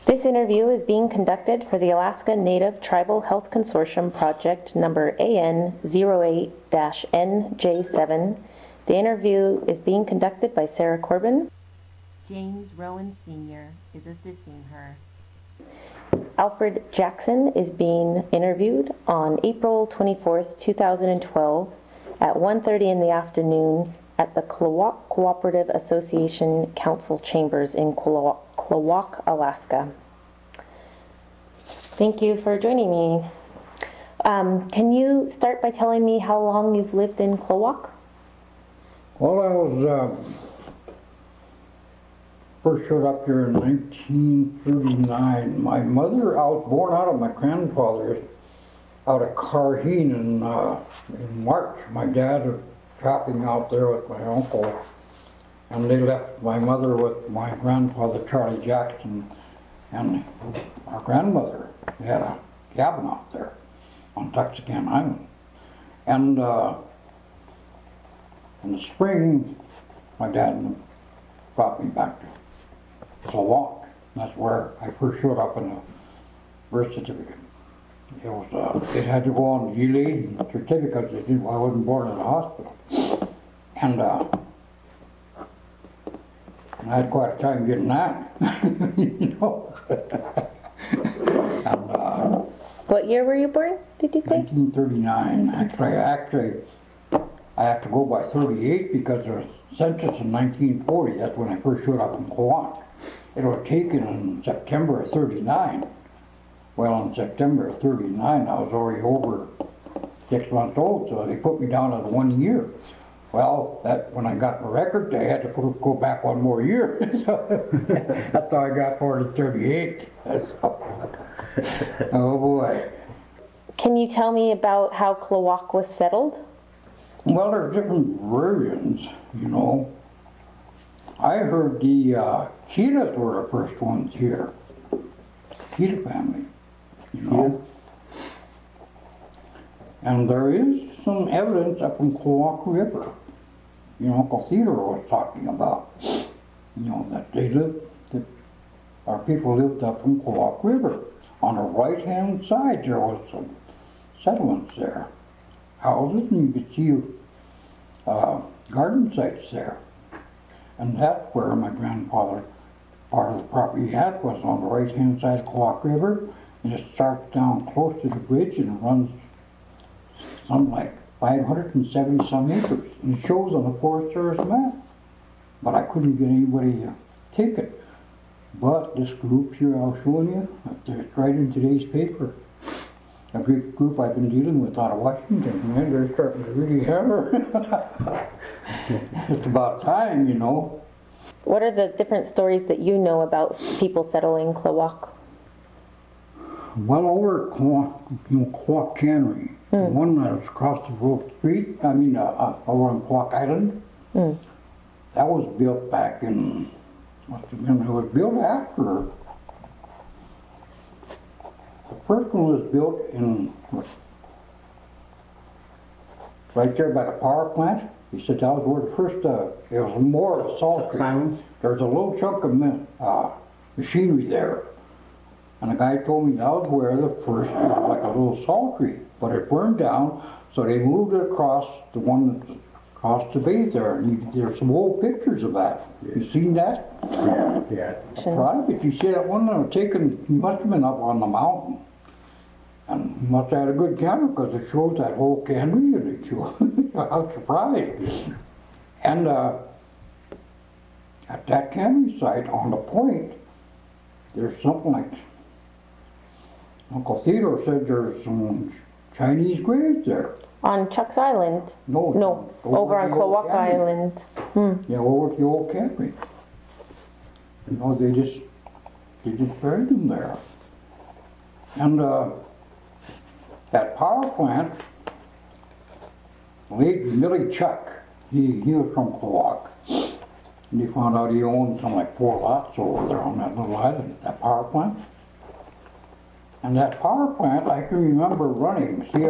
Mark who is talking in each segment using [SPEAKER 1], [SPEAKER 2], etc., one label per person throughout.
[SPEAKER 1] This interview is being conducted for the Alaska Native Tribal Health Consortium project number AN08-NJ7. The interview is being conducted by Sarah Corbin. James Rowan Sr. is assisting her. Alfred Jackson is being interviewed on April 24th, 2012 at 1:30 in the afternoon at the Klawock Cooperative Association Council Chambers in Klawock, Alaska. Thank you for joining me. Can you start by telling me how long you've lived in Klawock?
[SPEAKER 2] Well, I was first showed up here in 1939. My mother, I was born out of my grandfather's out of Carheen in March. My dad was trapping out there with my uncle, and they left my mother with my grandfather, Charlie Jackson, and our grandmother. They had a cabin out there on Tuxecan Island. And in the spring, my dad brought me back to Klawock. That's where I first showed up in a birth certificate. It was it had to go on delayed certificates. I wasn't born in a hospital, and I had quite a time getting that, you know. And,
[SPEAKER 1] what year were you born, did you say?
[SPEAKER 2] 1939. Actually, I have to go by 38 because there was census in 1940. That's when I first showed up in Klawock. It was taken in September of 39. Well, in September of 39, I was already over 6 months old, so they put me down at 1 year. Well, when I got my record, they had to go back 1 more year. That's how I got born at 38. Oh boy.
[SPEAKER 1] Can you tell me about how Klawock was settled?
[SPEAKER 2] Well, there are different versions, you know. I heard the Cheetahs were the first ones here. Cheetah family, you know. Yes. And there is some evidence up from Klawock River. You know, Uncle Theodore was talking about, you know, that our people lived up from Klawock River. On the right-hand side, there was some settlements there, houses, and you could see garden sites there. And that's where my grandfather, part of the property he had was on the right-hand side of Klawock River, and it starts down close to the bridge and runs something like 570 some acres. And it shows on the Forest Service map. But I couldn't get anybody to take it. But this group here I was showing you, it's right in today's paper. A group I've been dealing with out of Washington, man, they're starting to really hammer. It's about time, you know.
[SPEAKER 1] What are the different stories that you know about people settling Klawock?
[SPEAKER 2] Well, over at Klawock Cannery, the one that was across the road street, over on Klawock Island, that was built back in, it was built after. The first one was built in, right there by the power plant. He said that was where the first, it was more of a salt creek. There's a little chunk of machinery there. And the guy told me that was where the first, like a little salt creek. But it burned down, so they moved it across the one that's across the bay there. And there's some old pictures of that. You seen that?
[SPEAKER 3] Yeah.
[SPEAKER 2] Private. You see that one that was taken, he must have been up on the mountain. And he must have had a good camera because it shows that whole cannery and it shows. I was surprised. And at that cannery site on the point, there's something like, Uncle Theodore said there's some Chinese graves there.
[SPEAKER 1] On Chuck's Island?
[SPEAKER 2] No,
[SPEAKER 1] over on Klawock Island.
[SPEAKER 2] Yeah, over at the old cannery. You know, they just buried them there. And that power plant, late Millie Chuck, he was from Klawock. And he found out he owned something like 4 lots over there on that little island, that power plant. And that power plant, I can remember running. See,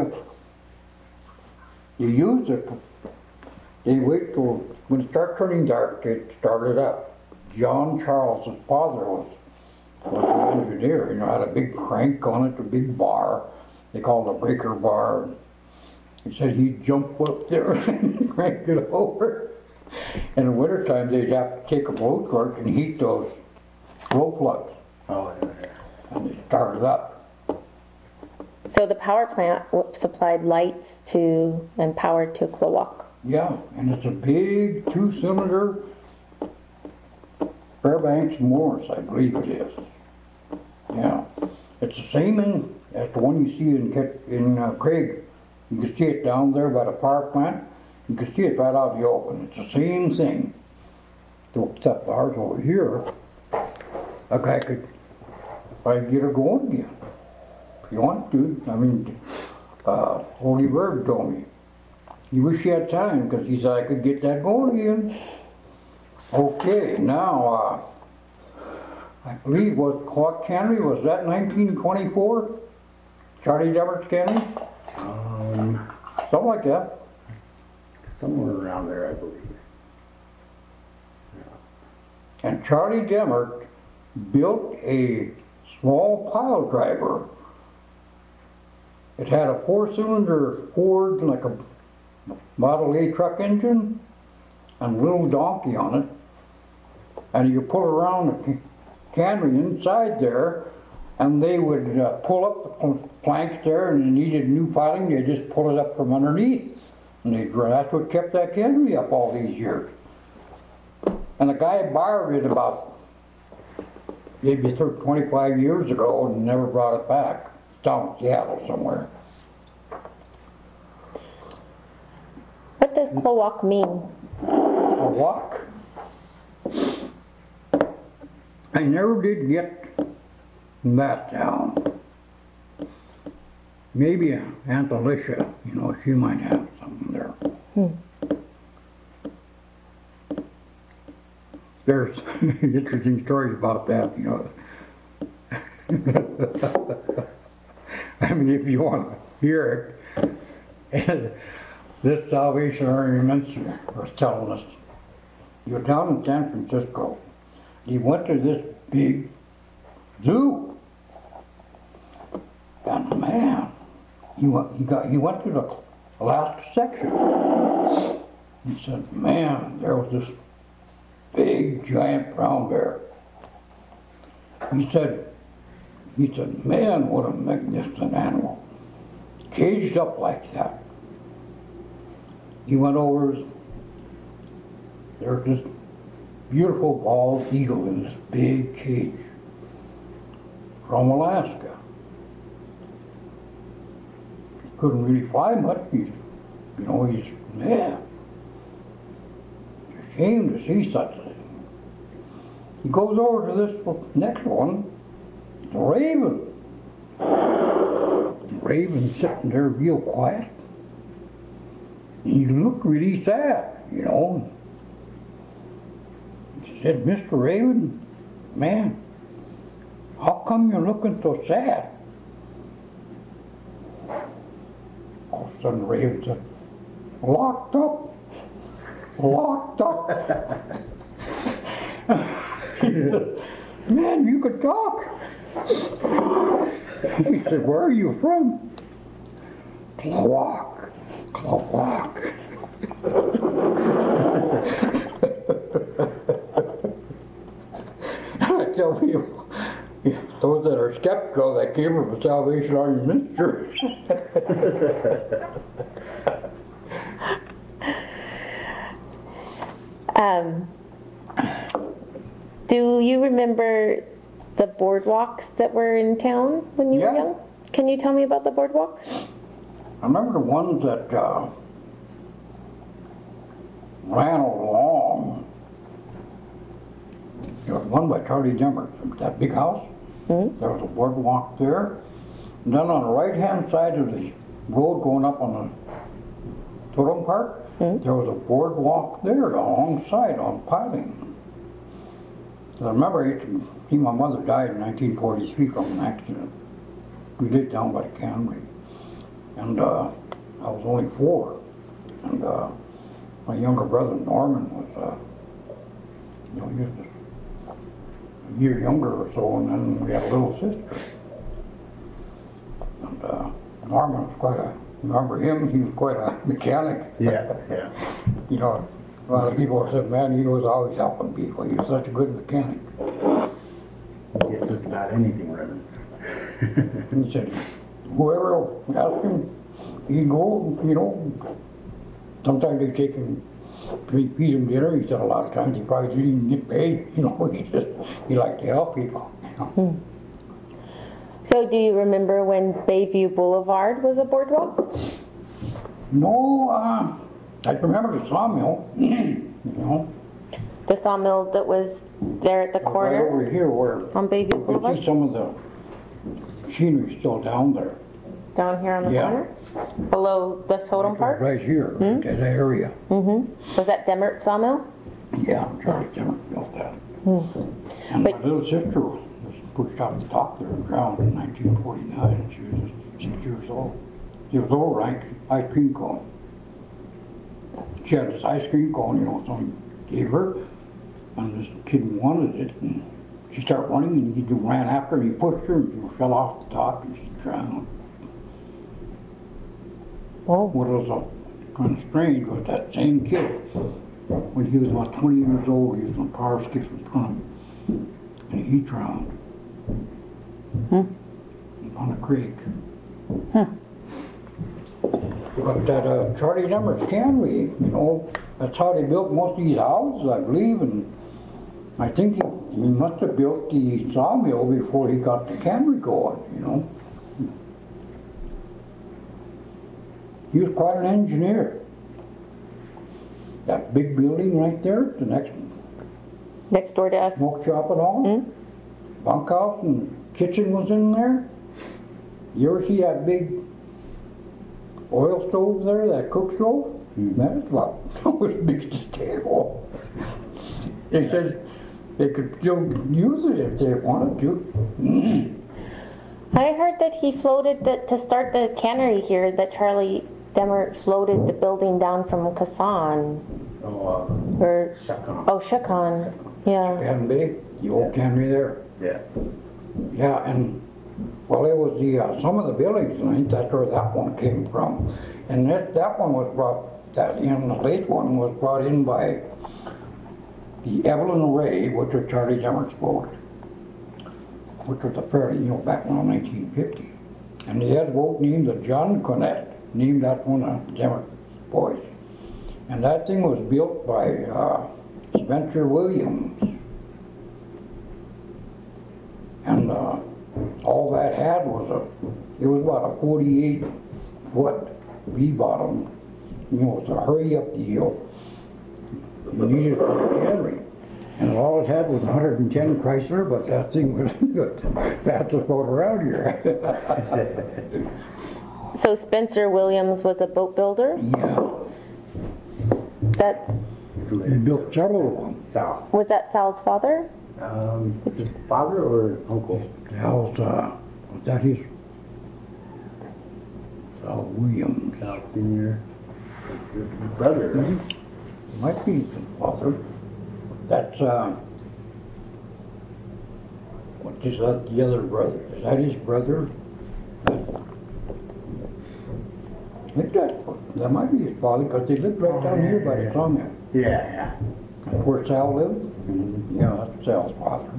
[SPEAKER 2] you use it, they wait till, when it starts turning dark, they start it up. John Charles' father was was the engineer. You know, had a big crank on it, a big bar. They called it a breaker bar. He said he'd jump up there and crank it over. In the wintertime, they'd have to take a blow torch and heat those glow plugs.
[SPEAKER 3] Oh, yeah.
[SPEAKER 2] And they started up.
[SPEAKER 1] So the power plant supplied lights to and power to Klowok.
[SPEAKER 2] Yeah, and it's a big 2-cylinder Fairbanks Morris, I believe it is. Yeah, it's the same as the one you see in Craig. You can see it down there by the power plant. You can see it right out in the open. It's the same thing. Except ours over here, a guy could probably get her going again. If you want to. I mean, Holy Bird told me. He wish he had time because he said I could get that going again. Okay, now, I believe what Clock Cannery, was that 1924? Charlie Demert's cannery? Something like that.
[SPEAKER 3] Somewhere around there, I believe.
[SPEAKER 2] And Charlie Demert built a small pile driver. It had a 4-cylinder Ford, like a Model A truck engine, and a little donkey on it. And you pull around the cannery inside there, and they would pull up the planks there, and they needed new piling, they just pull it up from underneath. And that's what kept that cannery up all these years. And the guy borrowed it about maybe 25 years ago and never brought it back. It's down in Seattle somewhere.
[SPEAKER 1] What does Klowok mean?
[SPEAKER 2] A walk? I never did get that down. Maybe Aunt Alicia, you know, she might have something there. There's interesting stories about that, you know. I mean, if you want to hear it. And this Salvation Army minister was telling us, he was down in San Francisco. He went to this big zoo. And man, he went to the last section. He said, man, there was this big giant brown bear. He said, man, what a magnificent animal. Caged up like that. He went over, there's this beautiful bald eagle in this big cage from Alaska. He couldn't really fly much. He's man. It's a shame to see such a thing. He goes over to this next one, it's a raven. The raven's sitting there real quiet. He looked really sad, you know. He said, Mr. Raven, man, how come you're looking so sad? All of a sudden, the Raven said, locked up. He said, man, you could talk. He said, where are you from? Klowok. I tell people, those that are skeptical, that came from the Salvation Army minister.
[SPEAKER 1] Do you remember the boardwalks that were in town when you were young? Can you tell me about the boardwalks?
[SPEAKER 2] I remember the ones that ran along. There was one by Charlie Demert, that big house. Mm-hmm. There was a boardwalk there. And then on the right-hand side of the road going up on the Totem Park, there was a boardwalk there alongside on piling. I remember I used to see my mother died in 1943 from an accident. We lived down by the cannery. And I was only 4. And my younger brother Norman was, he used to a year younger or so, and then we had a little sister. And Norman was quite a, remember him? He was quite a mechanic.
[SPEAKER 3] Yeah, yeah.
[SPEAKER 2] You know, a lot of people said, man, he was always helping people. He was such a good mechanic.
[SPEAKER 3] Get just about anything running.
[SPEAKER 2] And he said, whoever asked him, he'd go, you know. Sometimes they take him to feed him dinner. He said a lot of times he probably didn't even get paid. You know, he liked to help people. You know.
[SPEAKER 1] So do you remember when Bayview Boulevard was a boardwalk?
[SPEAKER 2] No, I remember the sawmill. You know,
[SPEAKER 1] The sawmill that was there at the
[SPEAKER 2] right
[SPEAKER 1] corner
[SPEAKER 2] over here where
[SPEAKER 1] on Bayview
[SPEAKER 2] you can
[SPEAKER 1] Boulevard?
[SPEAKER 2] see some of the machinery still down there.
[SPEAKER 1] Down here on the
[SPEAKER 2] Yeah.
[SPEAKER 1] corner? Below the totem park?
[SPEAKER 2] Right here, that area.
[SPEAKER 1] Was that Demert sawmill?
[SPEAKER 2] Yeah, Charlie Dimmock built that. And
[SPEAKER 1] But-
[SPEAKER 2] my little sister was pushed off the dock there and drowned in 1949. She was just 6 years old. She was over ice cream cone. She had this ice cream cone, you know, someone gave her, and this kid wanted it, and she started running, and he ran after her, and he pushed her, and she fell off the dock, and she drowned.
[SPEAKER 1] Oh.
[SPEAKER 2] What was kind of strange was that same kid, when he was about 20 years old, he was on power skiff in front of him, and he drowned on a creek. But that Charlie Demmer's cannery, you know, that's how they built most of these houses, I believe, and I think he must have built the sawmill before he got the cannery going, you know. He was quite an engineer. That big building right there, the next
[SPEAKER 1] Next door to us?
[SPEAKER 2] smoke shop and all, bunkhouse and kitchen was in there. You ever see that big oil stove there, that cook stove? That is about as big as this table. They said they could still use it if they wanted to.
[SPEAKER 1] I heard that he floated to start the cannery here, that Charlie Demert floated the building down from Kasan.
[SPEAKER 3] Oh,
[SPEAKER 1] Or,
[SPEAKER 3] Shakon.
[SPEAKER 1] oh, Shakon. Yeah.
[SPEAKER 2] Cannon Bay, the old cannery there.
[SPEAKER 3] Yeah.
[SPEAKER 2] Yeah, and well, it was the some of the buildings, and I think that's where that one came from. And that one was brought, that in the late one was brought in by the Evelyn Ray, which was Charlie Demert's boat, which was a fairly, you know, back in 1950. And they had a boat named the John Cornett, named after one of Demert's boys. And that thing was built by Spencer Williams. And all that had was it was about a 48-foot V-bottom, you know, to hurry up the hill. You needed it for the cannery. And all it had was 110 Chrysler, but that thing was the fastest boat around here.
[SPEAKER 1] So Spencer Williams was a boat builder?
[SPEAKER 2] Yeah,
[SPEAKER 1] That's,
[SPEAKER 2] he built several of them.
[SPEAKER 3] Sal.
[SPEAKER 1] was that Sal's father?
[SPEAKER 3] His father or his uncle?
[SPEAKER 2] Sal's, was that his? Sal Williams.
[SPEAKER 3] Sal Senior. His brother, right?
[SPEAKER 2] Might be his father. That's, what is that, the other brother? Is that his brother? I think that might be his father, because they lived right down here by the sawmill.
[SPEAKER 3] Yeah,
[SPEAKER 2] Where Sal lived? Yeah, that's Sal's father.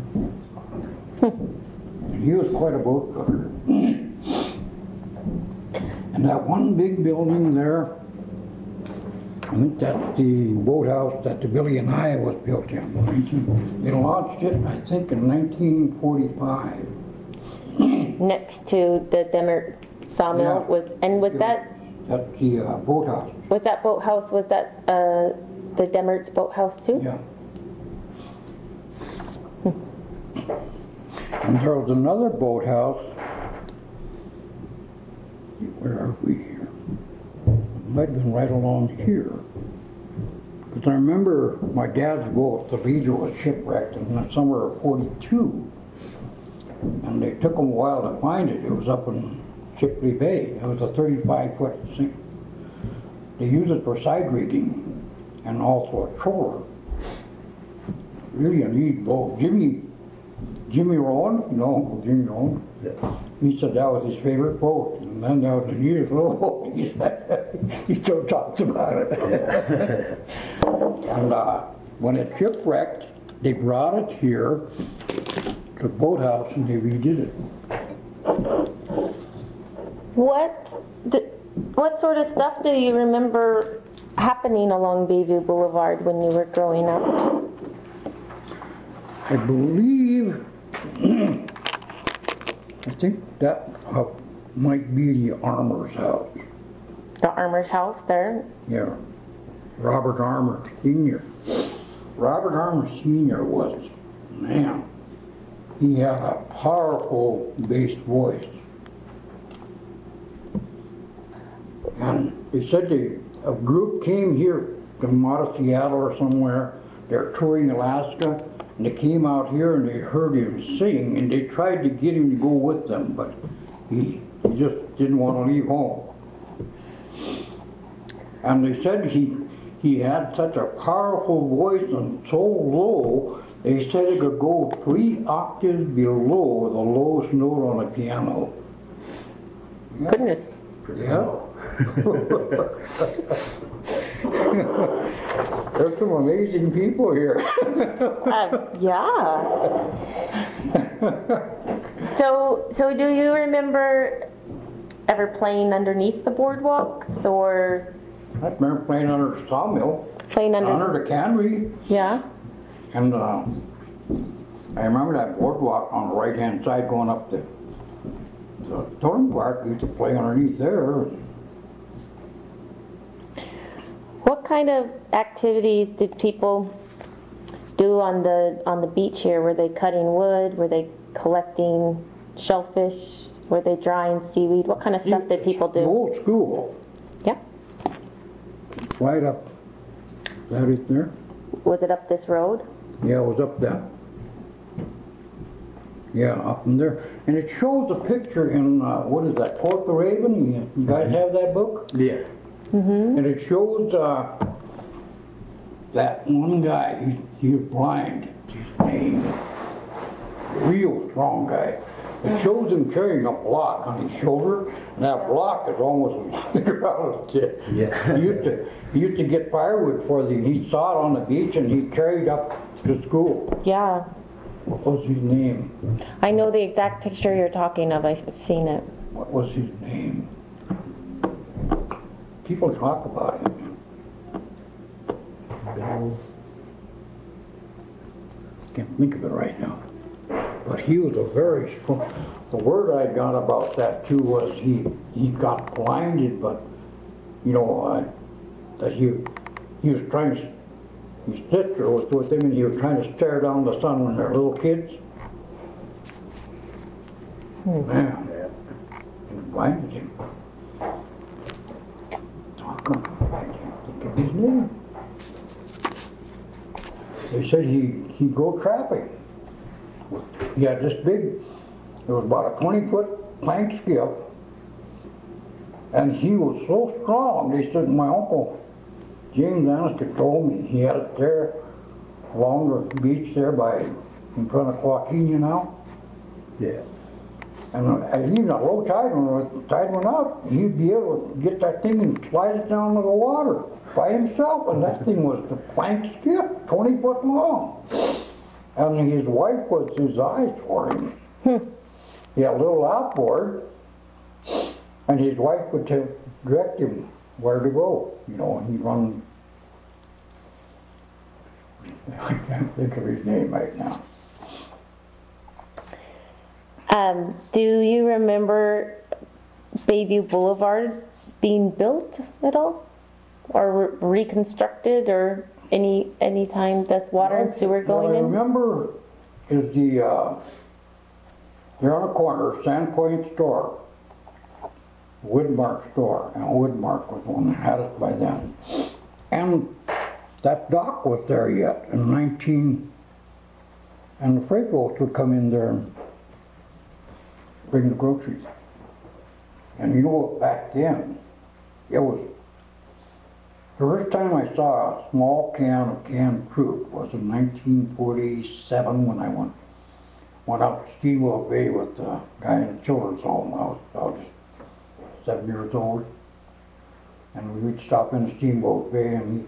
[SPEAKER 2] And he was quite a boat builder. And that one big building there, I think that's the boathouse that the Billy and I was built in. They launched it, I think, in 1945.
[SPEAKER 1] Next to the Demert sawmill
[SPEAKER 2] Yeah.
[SPEAKER 1] was, and was that,
[SPEAKER 2] That's the boathouse,
[SPEAKER 1] was that boathouse, was that the Demert's boathouse too?
[SPEAKER 2] yeah. And there was another boathouse. Where are we here? It might have been right along here. Because I remember my dad's boat, the Leader, was shipwrecked in the summer of '42. And they took them a while to find it. It was up in Shipley Bay. It was a 35-foot sink. They used it for side rigging and also a trawler. Really a neat boat. Jimmy Jimmy Rowan, you know Uncle Jimmy Rowan?
[SPEAKER 3] Yeah.
[SPEAKER 2] He said that was his favorite boat. And then that was the neatest little boat. He still talks about it. And when it shipwrecked, they brought it here to the boathouse and they redid it.
[SPEAKER 1] What sort of stuff do you remember happening along Bayview Boulevard when you were growing up?
[SPEAKER 2] I believe, I think that might be the Armour's house.
[SPEAKER 1] The Armour's house there?
[SPEAKER 2] Yeah, Robert Armour Sr. Robert Armour Sr. was, man, he had a powerful bass voice. And they said a group came here from out of Seattle or somewhere. They're touring Alaska, and they came out here and they heard him sing, and they tried to get him to go with them, but he just didn't want to leave home. And they said he had such a powerful voice and so low, they said it could go 3 octaves below the lowest note on a piano. Yeah.
[SPEAKER 1] Goodness.
[SPEAKER 2] Yeah. There's some amazing people here.
[SPEAKER 1] Yeah. So do you remember ever playing underneath the boardwalks or
[SPEAKER 2] I remember playing under the sawmill,
[SPEAKER 1] playing
[SPEAKER 2] under the cannery,
[SPEAKER 1] Yeah.
[SPEAKER 2] and I remember that boardwalk on the right-hand side going up the Thorn Park. We used to play underneath there.
[SPEAKER 1] What kind of activities did people do on the beach here? Were they cutting wood? Were they collecting shellfish? Were they drying seaweed? What kind of stuff did people
[SPEAKER 2] The
[SPEAKER 1] do?
[SPEAKER 2] old school,
[SPEAKER 1] Yeah.
[SPEAKER 2] right up, is that it there?
[SPEAKER 1] Was it up this road?
[SPEAKER 2] Yeah, it was up that. Yeah, up in there. And it shows a picture in, what is that, Port the Raven? You guys have that book?
[SPEAKER 3] Yeah.
[SPEAKER 2] And it shows that one guy, he was blind, his name, real strong guy. It shows him carrying a block on his shoulder, and that block is almost as big around his head.
[SPEAKER 3] Yeah.
[SPEAKER 2] He used to get firewood for he saw it on the beach and he carried up to school.
[SPEAKER 1] Yeah.
[SPEAKER 2] What was his name?
[SPEAKER 1] I know the exact picture you're talking of. I've seen it.
[SPEAKER 2] What was his name? People talk about him.
[SPEAKER 3] Bill.
[SPEAKER 2] Can't think of it right now. But he was a very strong. The word I got about that too was he got blinded, but you know that he was trying to. His sister was with him, and he was trying to stare down the sun when they're little kids. Man, it blinded him. How come I can't think of his name? They said he'd go trapping. He had this big, it was about a 20-foot plank skiff, and he was so strong. They said my uncle James Annister told me he had it there along the beach there in front of Joaquin now.
[SPEAKER 3] Yeah.
[SPEAKER 2] And even at low tide, when the tide went out, he'd be able to get that thing and slide it down to the water by himself. And that thing was the plank skiff, 20 foot long. And his wife was his eyes for him. He had a little outboard, and his wife would direct him where to go, you know, and he'd run. I can't think of his name right now.
[SPEAKER 1] Do you remember Bayview Boulevard being built at all? Or reconstructed, or any time that's water and sewer going
[SPEAKER 2] What I
[SPEAKER 1] in?
[SPEAKER 2] remember is they're on the corner, Sandpoint store, Woodmark store, and Woodmark was the one that had it by then. And that dock was there yet in and the freight boats would come in there and bring the groceries. And you know, back then, it was, the first time I saw a small can of canned fruit was in 1947 when went out to Steamboat Bay with the guy in the children's home. I was just 7 years old. And we'd stop in the Steamboat Bay and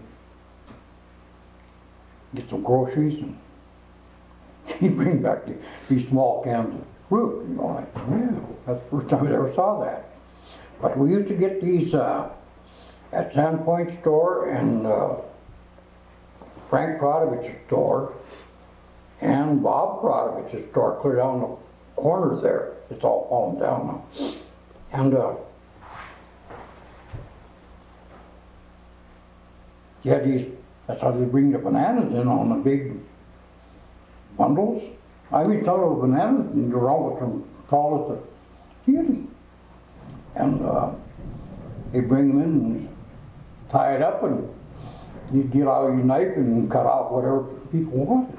[SPEAKER 2] get some groceries, and he'd bring back these small cans of fruit. You know, like, wow, that's the first time I ever saw that. But we used to get these at Sandpoint store and Frank Prodovich's store and Bob Prodovich's store, clear down the corner there. It's all fallen down now. And you had these, that's how they bring the bananas in on the big bundles. I would tell the bananas and you're always from tall as a cutie. And they bring them in and tie it up, and you'd get out your knife and cut off whatever people wanted.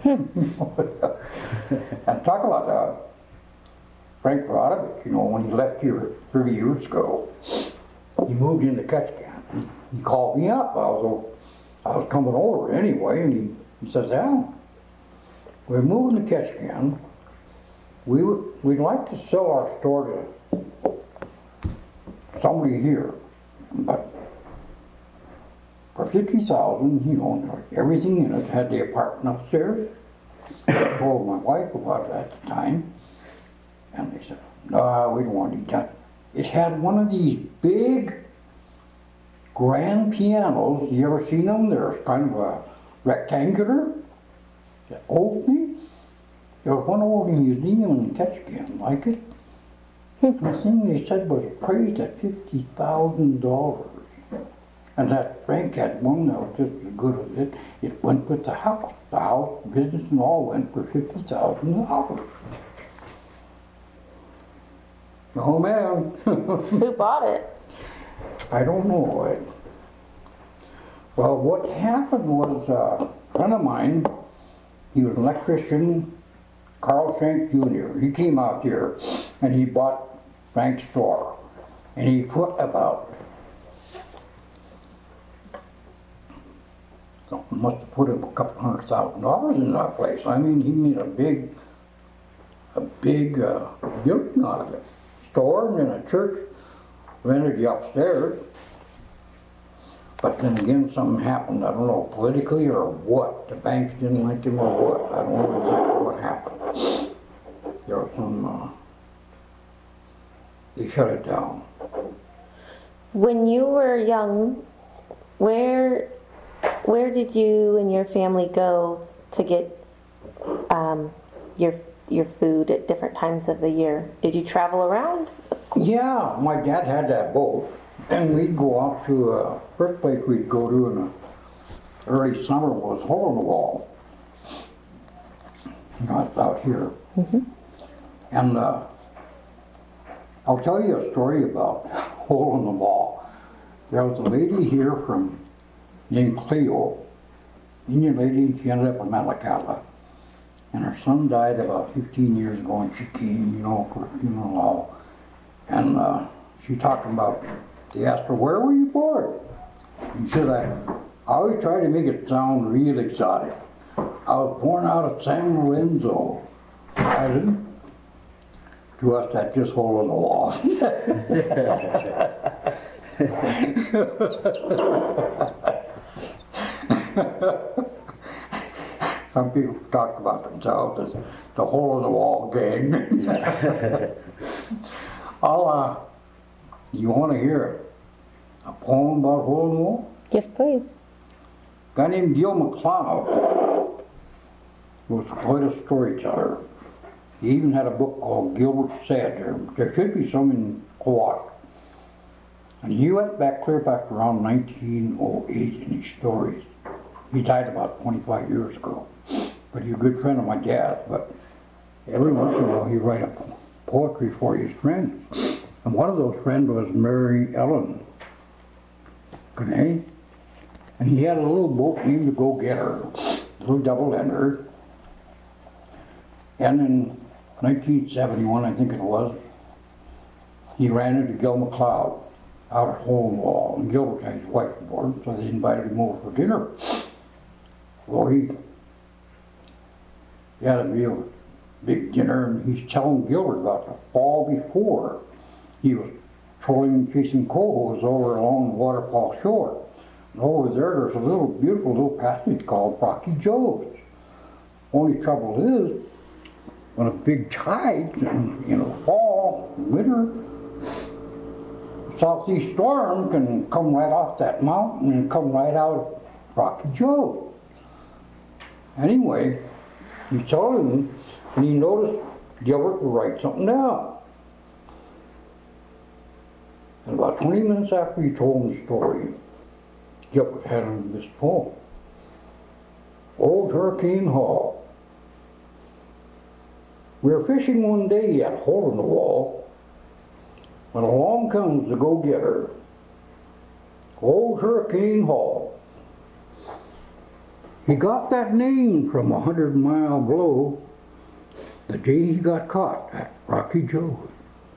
[SPEAKER 2] And talk about Frank Rodovich, you know, when he left here 30 years ago, he moved into Ketchikan. He called me up. I was coming over anyway, and he says, Al, we're moving to Ketchikan. We'd like to sell our store to somebody here, but for $50,000, you know, everything in it, had the apartment upstairs. I told my wife about it at the time, and they said, no, we don't want to do that. It had one of these big grand pianos. You ever seen them? They're kind of a rectangular opening. There was one over in the museum in Ketchikan like it. The thing they said was appraised at $50,000. And that Frank had one that was just as good as it. It went with the house. The house, business and all went for $50,000. Oh man.
[SPEAKER 1] Who bought it?
[SPEAKER 2] I don't know. Well, what happened was a friend of mine, he was an electrician, Carl Shank Jr. He came out here and he bought Frank's store. And he put about, must have put a couple $100,000 in that place. I mean, he made a big building out of it. Store and then a church, rented the upstairs. But then again, something happened, I don't know, politically or what. The banks didn't like him or what. I don't know exactly what happened. There was some, they shut it down.
[SPEAKER 1] When you were young, where did you and your family go to get your food at different times of the year? Did you travel around?
[SPEAKER 2] Yeah, my dad had that boat, and we'd go out to, first place we'd go to in the early summer was Hole in the Wall. You know, it's out here. Mm-hmm. And I'll tell you a story about Hole in the Wall. There was a lady here named Cleo, Indian lady, and she ended up in Malakatla. And her son died about 15 years ago, and she came, you know, for a funeral all. And she talked about, they asked her, where were you born? And she said, I always try to make it sound real exotic. I was born out of San Lorenzo Island. To us, that's just Hole in the Wall. Some people talk about themselves as the Hole in the Wall gang. You want to hear a poem about Hole in the Wall?
[SPEAKER 1] Yes, please.
[SPEAKER 2] A guy named Gil McLeod was quite a storyteller. He even had a book called Gilbert Said. There should be some in Kowak. And he went back clear back around 1908 in his stories. He died about 25 years ago. But he was a good friend of my dad's. But every once in a while he'd write a poetry for his friends. And one of those friends was Mary Ellen Grenay. And he had a little boat named The Go-Getter, a little double-ender. And in 1971, I think it was, he ran into Gil McLeod out at Hole in the Wall. And Gilbert had his wife aboard, so they invited him over for dinner. Well, he had a real big dinner, and he's telling Gilbert about the fall before. He was trolling, chasing cohos over along the waterfall shore. And over there's a little beautiful little passage called Rocky Joe's. Only trouble is, when a big tides in the fall, winter, southeast storm can come right off that mountain and come right out of Rocky Joe. Anyway, he told him, and he noticed Gilbert would write something down. And about 20 minutes after he told him the story, Gilbert had him this poem. Old Hurricane Hall. We were fishing one day at Hole in the Wall when along comes the go-getter, Old Hurricane Hall. He got that name from 100 Mile Below the day he got caught at Rocky Joe's.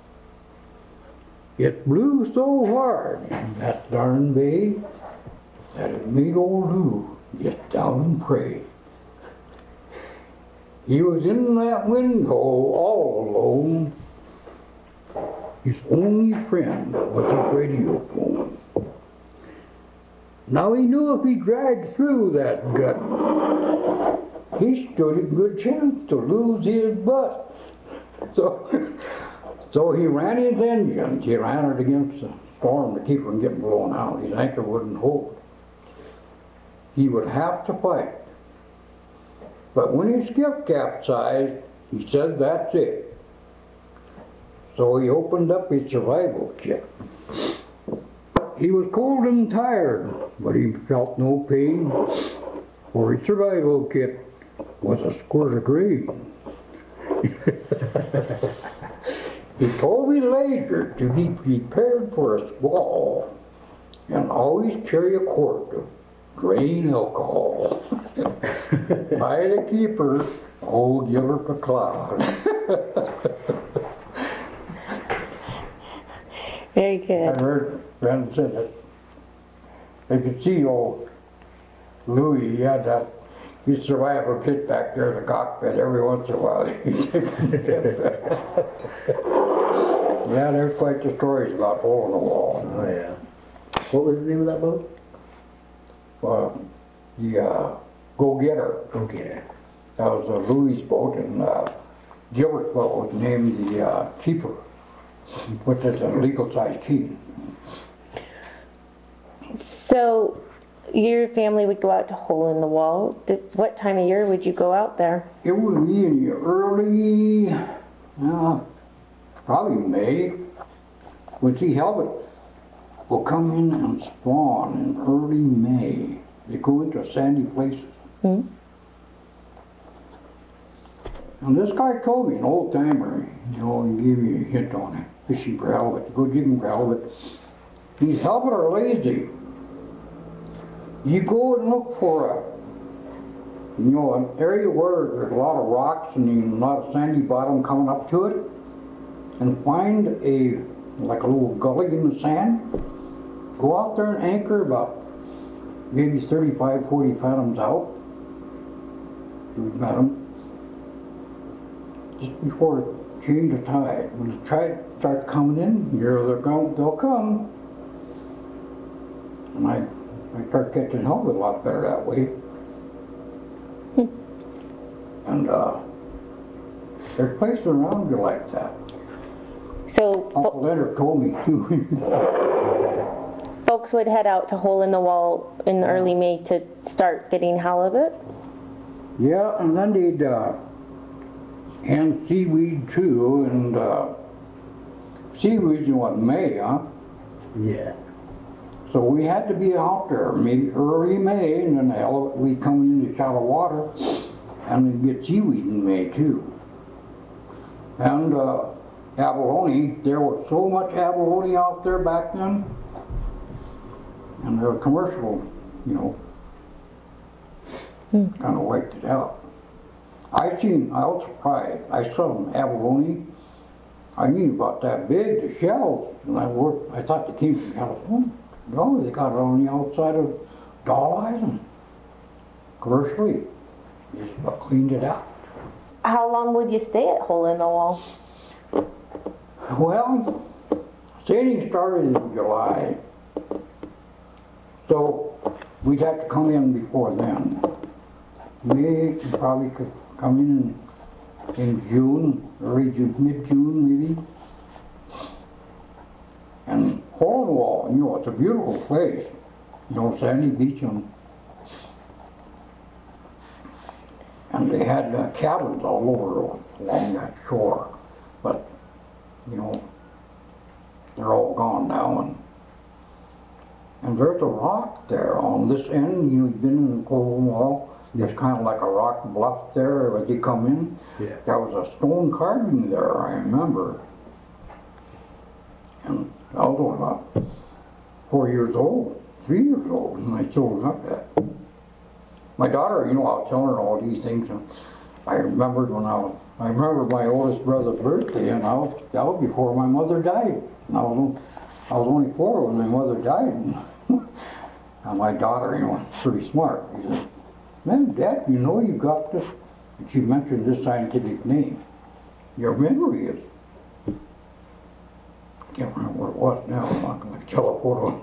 [SPEAKER 2] It blew so hard in that darn bay that it made old Lou get down and pray. He was in that window all alone. His only friend was his radio phone. Now he knew if he dragged through that gut, he stood a good chance to lose his butt. So he ran his engines. He ran it against the storm to keep from getting blown out. His anchor wouldn't hold. He would have to fight. But when his skiff capsized, he said, that's it. So he opened up his survival kit. He was cold and tired, but he felt no pain, for his survival kit was a squirt of grain. He told me later to be prepared for a squall and always carry a quart of grain alcohol. By the keeper, old Gilbert McLeod.
[SPEAKER 1] Very good.
[SPEAKER 2] I heard friends say that they could see old Louis. He had that his survival kit back there in the cockpit. Every once in a while he'd take Yeah, there's quite the stories about Hole in the Wall.
[SPEAKER 3] Oh yeah. What was the name of that boat?
[SPEAKER 2] The Go-Getter.
[SPEAKER 3] Go-Getter.
[SPEAKER 2] That was Louis' boat, and Gilbert's boat was named the Keeper, which is a legal size key.
[SPEAKER 1] So your family would go out to Hole in the Wall. What time of year would you go out there?
[SPEAKER 2] It would be in the early, probably May. When sea halibut will come in and spawn in early May. They go into sandy places.
[SPEAKER 1] Mm-hmm.
[SPEAKER 2] And this guy told me, an old timer, he gave me a hint on it, fishing for halibut, go jigging for halibut. These halibut are lazy. You go and look for an area where there's a lot of rocks and a lot of sandy bottom coming up to it, and find like a little gully in the sand. Go out there and anchor about maybe 35, 40 fathoms out. We've got them. Just before the change of tide. When the tide starts coming in, they'll come. And I start catching halibut a lot better that way. And there's places around you like that.
[SPEAKER 1] So
[SPEAKER 2] Uncle Leonard told me too.
[SPEAKER 1] folks would head out to Hole in the Wall in early May to start getting halibut?
[SPEAKER 2] Yeah, and then they'd and seaweed too, and seaweed's in May, huh?
[SPEAKER 3] Yeah.
[SPEAKER 2] So we had to be out there maybe early May, and then we come into shallow water, and we get seaweed in May too. And abalone, there was so much abalone out there back then, and the commercial, kind of wiped it out. I was surprised. I saw some abalone. I mean, about that big, the shells, and I thought they came from California. No, they got it on the outside of Doll Island, commercially. They just about cleaned it out.
[SPEAKER 1] How long would you stay at Hole in the Wall?
[SPEAKER 2] Well, staging started in July, so we'd have to come in before then. We probably could come in June, early June, mid-June maybe. And Hole in the Wall, you know, it's a beautiful place. You know, sandy beach and they had cabins all over along that shore. But, you know, they're all gone now. And there's a rock there on this end. You know, you've been in the Hole in the Wall. There's kind of like a rock bluff there as you come in.
[SPEAKER 3] Yeah.
[SPEAKER 2] There was a stone carving there, I remember. And I was only about 4 years old, 3 years old, and I still remember that. My daughter, you know, I was telling her all these things, and I remembered I remember my oldest brother's birthday, and that was before my mother died. And I was only 4 when my mother died. And my daughter, you know, pretty smart. She said, "Man, Dad, you know you got this." And she mentioned this scientific name. Your memory is. I can't remember what it was now. I'm not going to tell a photo.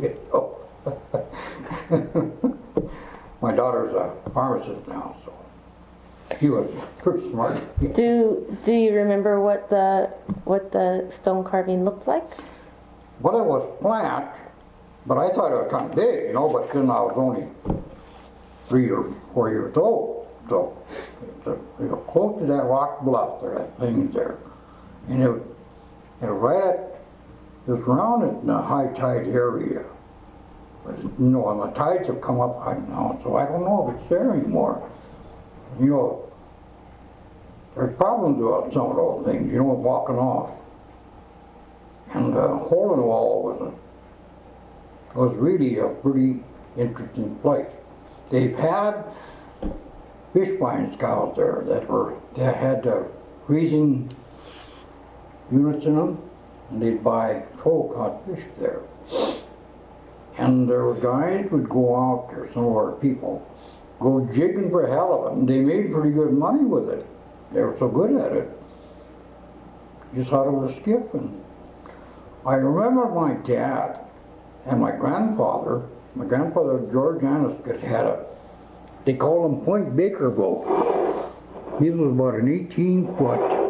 [SPEAKER 2] My daughter's a pharmacist now, so she was pretty smart.
[SPEAKER 1] Do you remember what the stone carving looked like?
[SPEAKER 2] Well, it was flat, but I thought it was kind of big, you know, but then I was only 3 or 4 years old. So it was close to that rock bluff there, that thing there. And it was around it in a high tide area. But, you know, and the tides have come up high now, so I don't know if it's there anymore. You know, there's problems with some of those things, you know, walking off. And Hole in the Wall was really a pretty interesting place. They've had fish find scouts there that had freezing units in them, and they'd buy troll caught fish there. And their guys would go out there, some of our people, go jigging for hell of it, and they made pretty good money with it. They were so good at it. Just thought it was a skiff. And I remember my dad and my grandfather George Anniscut had they called him Point Baker boat. He was about an 18-foot,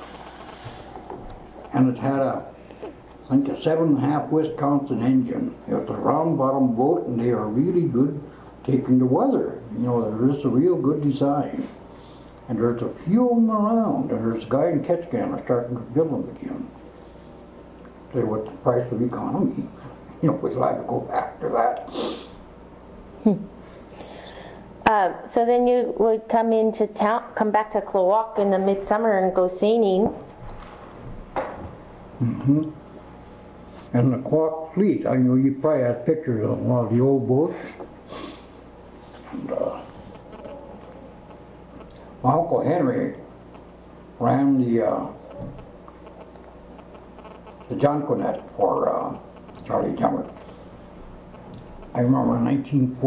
[SPEAKER 2] and it had I think a 7.5 Wisconsin engine. It was a round bottom boat, and they are really good taking the weather. You know, they're just a real good design. And there's a few of them around, and there's a guy in Ketchikan starting to build them again. Say what the price of economy. You know, we'd like to go back to that.
[SPEAKER 1] So then you would come into town, come back to Klawock in the midsummer and go seining.
[SPEAKER 2] Mm-hmm. And the Klawock fleet, I know you probably have pictures of one of the old boats. And my Uncle Henry ran the Jonquillet for Charlie Demert. I remember in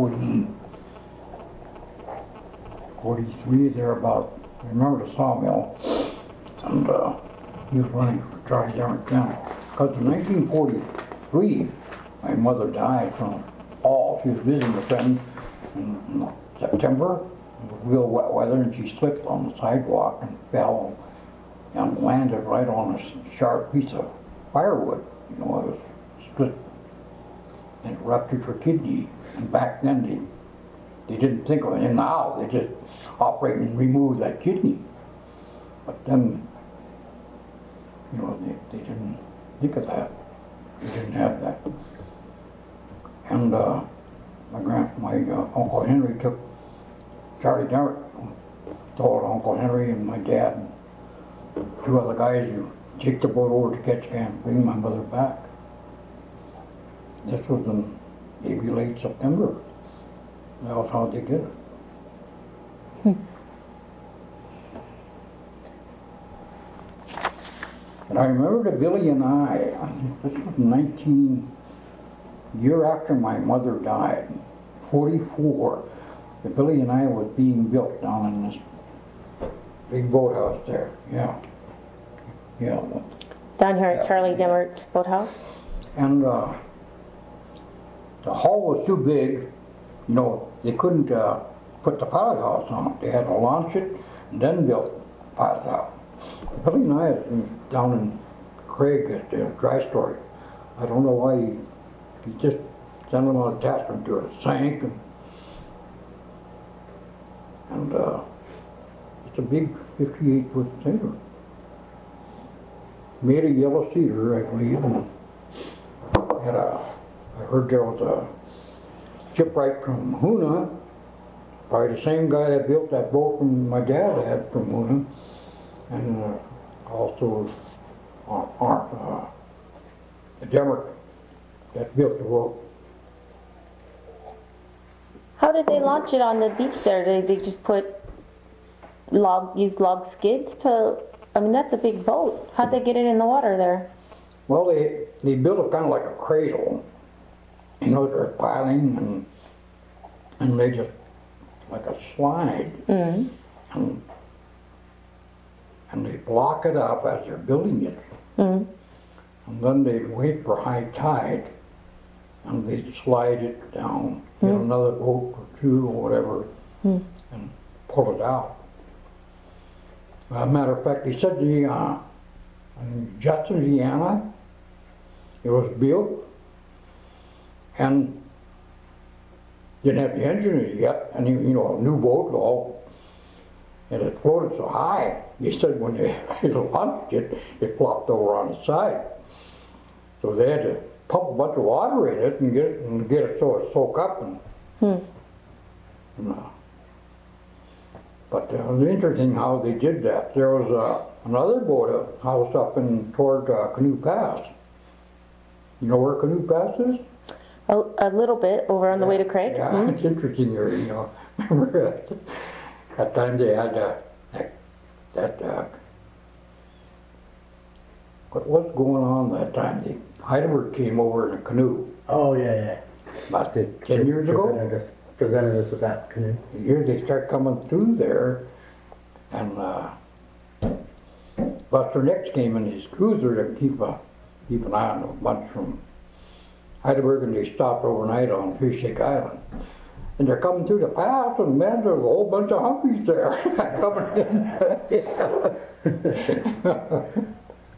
[SPEAKER 2] 1943, thereabout. I remember the sawmill, and he was running for Charlie Demert then. Because in 1943, my mother died from a fall. She was visiting a friend in September. It was real wet weather, and she slipped on the sidewalk and fell and landed right on a sharp piece of firewood. You know, it was split. It ruptured her kidney. And back then, they didn't think of it. And now they just operate and remove that kidney. But then, you know, they didn't think of that. They didn't have that. And my Uncle Henry took Charlie Demert, told Uncle Henry and my dad, and 2 other guys, who take the boat over to Ketchikan and bring my mother back. This was in maybe late September. That was how they did it. And I remember that Billy and I this was year after my mother died, 44, the Billy and I was being built down in this big boathouse there, yeah. Yeah,
[SPEAKER 1] Down here at
[SPEAKER 2] Yeah.
[SPEAKER 1] Charlie Demmert's boathouse?
[SPEAKER 2] and the hull was too big, you know, they couldn't put the pilot house on it. They had to launch it and then build the pilot house. Billy Nye is down in Craig at the dry storage. I don't know why he just sent an attachment to it. It sank, and it's a big 58-foot sailor. Made of yellow cedar, I believe, and I heard there was a shipwright from Hoona, probably the same guy that built that boat from my dad had from Hoona, and also the Demmert that built the boat.
[SPEAKER 1] How did they launch it on the beach there? Did they just use log skids to, I mean, that's a big boat. How'd they get it in the water there?
[SPEAKER 2] Well, they built it kind of like a cradle. You know, they're piling and they just, like a slide.
[SPEAKER 1] Mm.
[SPEAKER 2] And they block it up as they're building it.
[SPEAKER 1] Mm.
[SPEAKER 2] And then they'd wait for high tide and they'd slide it down, get another boat or two or whatever, and pull it out. As a matter of fact, they said in Judson, Indiana, it was built and didn't have the engine in it yet, and you know, a new boat, all, and it floated so high. They said when they launched it, it flopped over on its side. So they had to pump a bunch of water in it and get it so it soak up. But it was interesting how they did that. There was another boat house up toward Canoe Pass. You know where Canoe Pass is?
[SPEAKER 1] A little bit over on the way to Craig.
[SPEAKER 2] Yeah,
[SPEAKER 1] Mm.
[SPEAKER 2] it's interesting there, you know. Remember that time they had what was going on that time? The Heidelberg came over in a canoe
[SPEAKER 3] Oh, yeah.
[SPEAKER 2] about
[SPEAKER 3] They
[SPEAKER 2] 10 years ago.
[SPEAKER 3] Presented us with that canoe.
[SPEAKER 2] Here they start coming through there, and Buster Nix came in his cruiser to keep an eye on a bunch from Heidelberg, and they stopped overnight on Fishwick Island. And they're coming through the pass, and man, there's a whole bunch of humpies there coming in.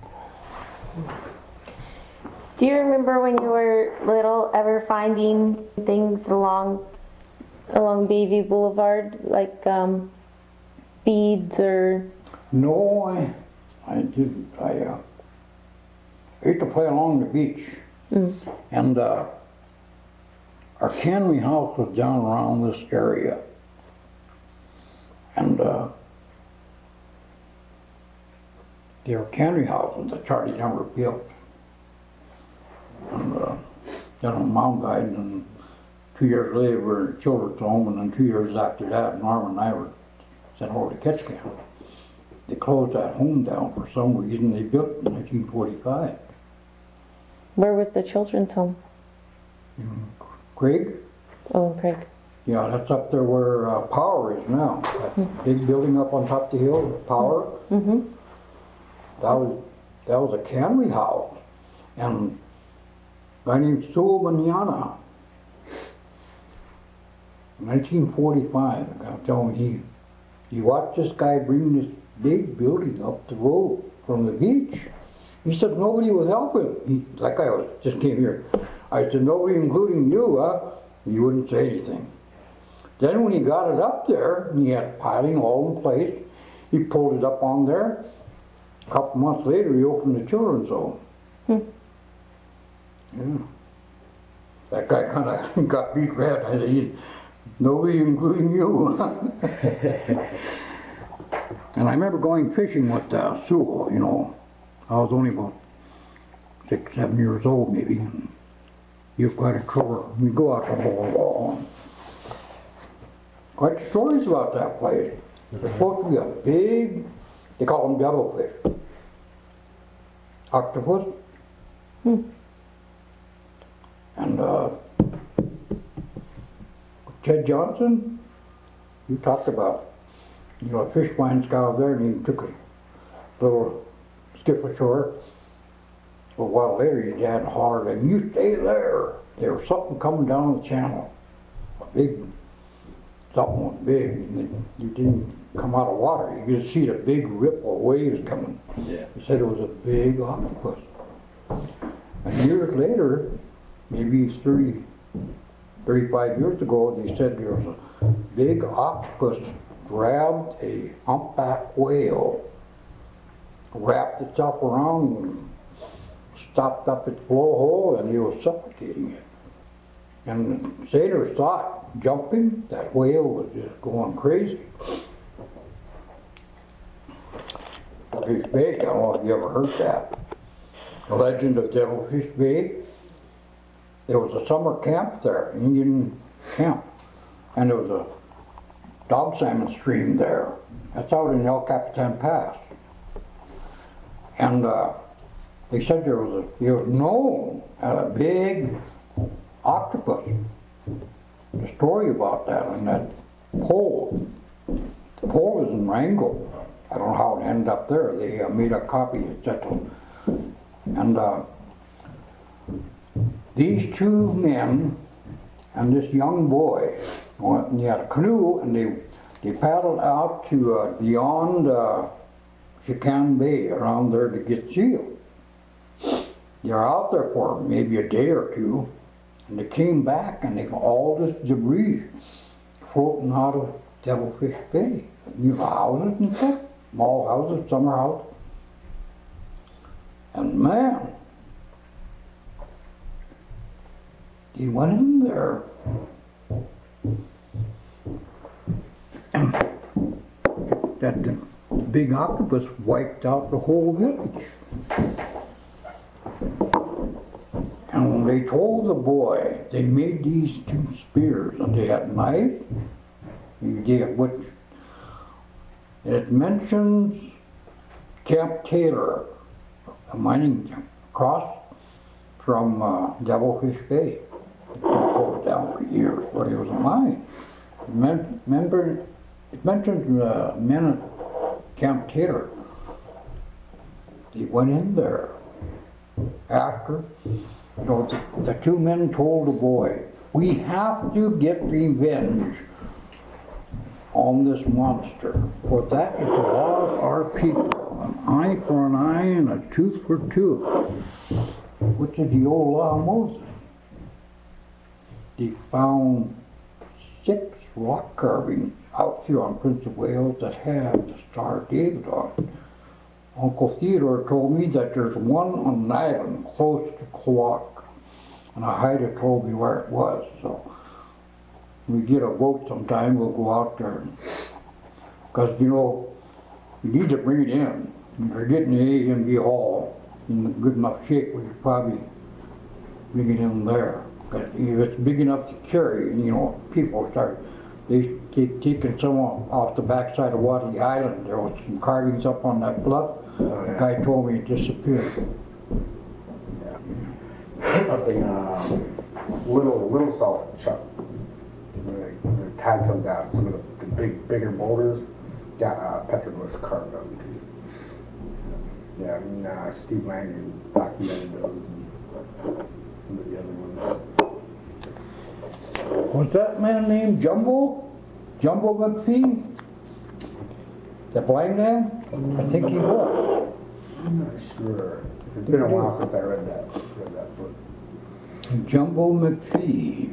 [SPEAKER 1] Do you remember when you were little ever finding things along Bayview Boulevard, like beads or?
[SPEAKER 2] No, I didn't. I used to play along the beach, and our cannery house was down around this area, and their cannery house was that Charlie Demmer built, and then Mom died, and 2 years later we were in a children's home, and then 2 years after that, Norm and I were sent over to Ketchikan. They closed that home down for some reason. They built it in 1945.
[SPEAKER 1] Where was the children's home?
[SPEAKER 2] Craig?
[SPEAKER 1] Oh, in Craig.
[SPEAKER 2] Yeah, that's up there where Power is now. That big building up on top of the hill, Power.
[SPEAKER 1] Mm-hmm.
[SPEAKER 2] That was a cannery house. And a guy named Sewell Manana, 1945, the guy told me he watched this guy bring this big building up the road from the beach. He said nobody was helping. That guy just came here. I said, nobody including you, huh? He wouldn't say anything. Then when he got it up there, and he had piling all in place, he pulled it up on there. A couple months later, he opened the children's home. Yeah. That guy kind of got beat red. I said, nobody including you. And I remember going fishing with Sewell, you know. I was only about 6, 7 years old maybe. And he was quite a trooper. We'd go out to the wall. Quite stories about that place. There's supposed to be a big, they call them devilfish. Octopus. And Ted Johnson, you talked about you know, a fish finds got out there and he took a little skiff ashore. A while later, his dad hollered at him, "You stay there." There was something coming down the channel. A big, something was big. And you didn't come out of water. You could see the big ripple of waves coming.
[SPEAKER 3] Yeah.
[SPEAKER 2] He said it was a big octopus. And years later, maybe 30, 35 years ago, they said there was a big octopus grabbed a humpback whale, wrapped itself around and stopped up its blowhole, and he was suffocating it. And sailors thought, jumping, that whale was just going crazy. Devilfish Bay, I don't know if you ever heard that. The legend of Devilfish Bay. There was a summer camp there, Indian camp, and there was a dog salmon stream there. That's out in El Capitan Pass. And they said it was known at a big octopus. The story about that on that pole. The pole is in Wrangell. I don't know how it ended up there. They made a copy, etc. And these two men and this young boy went and they had a canoe and they paddled out to beyond Chican Bay around there to get seal. They're out there for maybe a day or two, and they came back and they got all this debris floating out of Devilfish Bay. You know, houses and stuff, small houses, summer houses. And man, he went in there and that big octopus wiped out the whole village. And when they told the boy, they made these two spears and they had knives, which it mentions Camp Taylor, a mining camp, across from Devilfish Bay. It been closed down for years, but it was a mine. It mentions men at Camp Taylor. They went in there after. You know, the two men told the boy, "We have to get revenge on this monster, for that is the law of our people, an eye for an eye and a tooth for a tooth," which is the old law of Moses. They found 6 rock carvings out here on Prince of Wales that had the Star of David on it. Uncle Theodore told me that there's one on an island close to Kloak, and Haida told me where it was. So when we get a boat sometime, we'll go out there. Because, you know, you need to bring it in. If you're getting the A&B Hall in good enough shape, we could probably bring it in there. Because if it's big enough to carry, you know, people start, they taking some off the backside of Wadley Island. There was some carvings up on that bluff.
[SPEAKER 3] Oh, yeah.
[SPEAKER 2] The guy told me it disappeared.
[SPEAKER 3] Yeah. Up in Little Salt Chuck, the tide comes out. Some of the bigger boulders, petroglyphs carved out. Yeah, I mean, Steve Langen documented those and some of the other ones.
[SPEAKER 2] Was that man named Jumbo? Jumbo McPhee? The blind man? I think he was.
[SPEAKER 3] I'm not sure. It's been a while since I read that book.
[SPEAKER 2] Jumbo McPhee.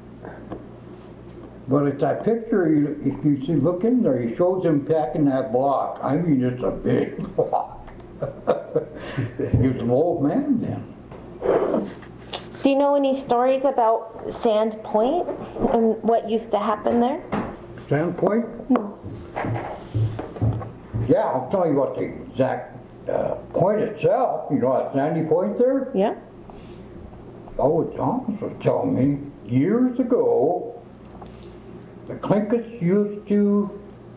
[SPEAKER 2] But it's that picture, if you see, look in there, he shows him packing that block. I mean, it's a big block. He was an old man then.
[SPEAKER 1] Do you know any stories about Sand Point and what used to happen there?
[SPEAKER 2] Standpoint? Yeah, I'll tell you what the exact point itself, you know, that Sandy Point there.
[SPEAKER 1] Yeah.
[SPEAKER 2] Oh, Thomas was telling me years ago, the Clinkets used to,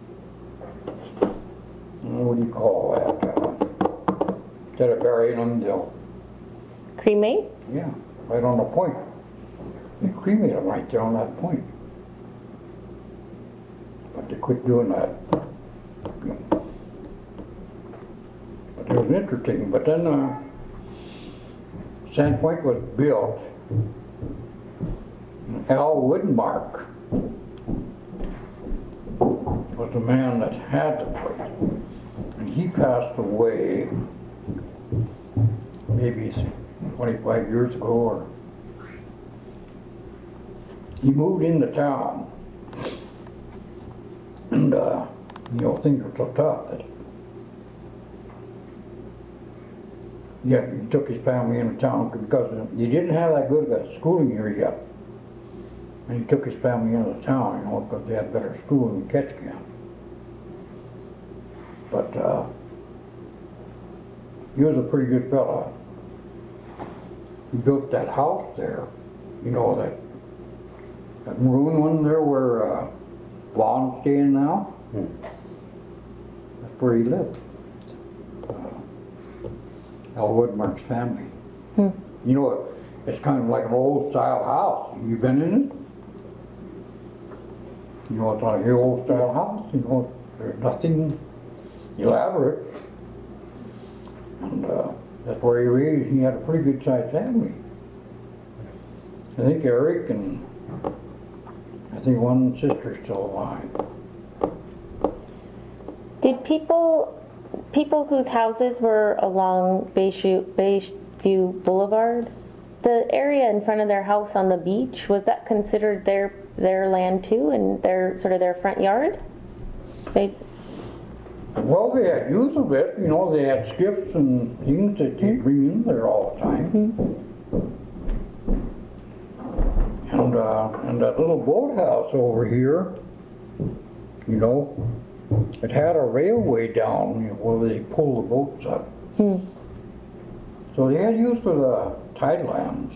[SPEAKER 2] what do you call that? Instead of burying them, they'll,
[SPEAKER 1] Cremate?
[SPEAKER 2] yeah, right on the point. They cremate them right there on that point. But they quit doing that But it was interesting. But then Sandpoint was built. Al Woodmark was the man that had the place. And he passed away maybe 25 years ago, or he moved into town. And, things were so tough that he took his family into town because you didn't have that good of a schooling here yet. And he took his family into town, because they had better schooling in Ketchikan. But he was a pretty good fella. He built that house there, that maroon one there where Vaughn's staying now. That's where he lived. Al Woodmark's family. It's kind of like an old style house. You been in it? It's like an old style house. There's nothing elaborate. And that's where he raised. He had a pretty good sized family. I think Eric and I think one sister's still alive.
[SPEAKER 1] Did people whose houses were along Bayview Boulevard, the area in front of their house on the beach, was that considered their land too, and their front yard?
[SPEAKER 2] Well, they had use of it. They had skips and things that they bring in there all the time. And that little boathouse over here, it had a railway down where they pull the boats up. So they had use for the tidelands.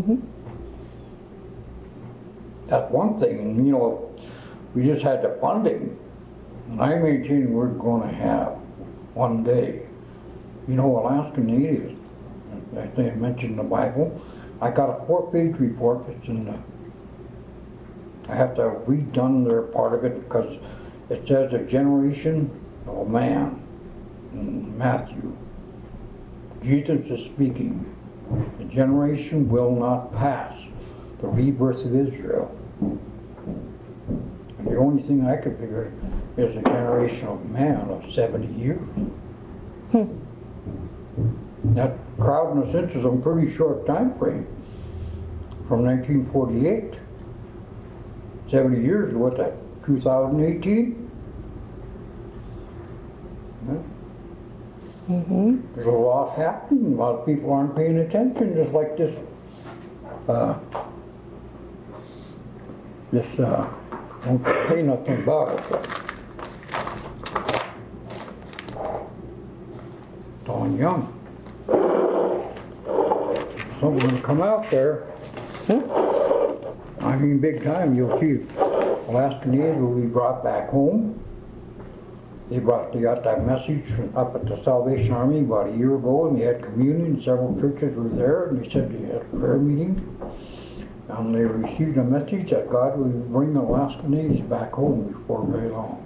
[SPEAKER 2] That's one thing. We just had the funding. And I maintain we're going to have one day, Alaskan natives. I think I mentioned in the Bible. I got a 4-page report. It's in the. I have to redone their part of it because it says a generation of a man in Matthew. Jesus is speaking. The generation will not pass the rebirth of Israel. And the only thing I could figure is a generation of man of 70 years. That crowd in a sense is a pretty short time frame. From 1948. 70 years, what's that, 2018? There's a lot happening. A lot of people aren't paying attention, just like this. Don't say nothing about it. But Don Young. Someone's going to come out there. I mean, big time. You'll see Alaskan Natives will be brought back home. They got that message up at the Salvation Army about a year ago, and they had communion. Several churches were there, and they said they had a prayer meeting. And they received a message that God would bring the Alaskan Natives back home before very long.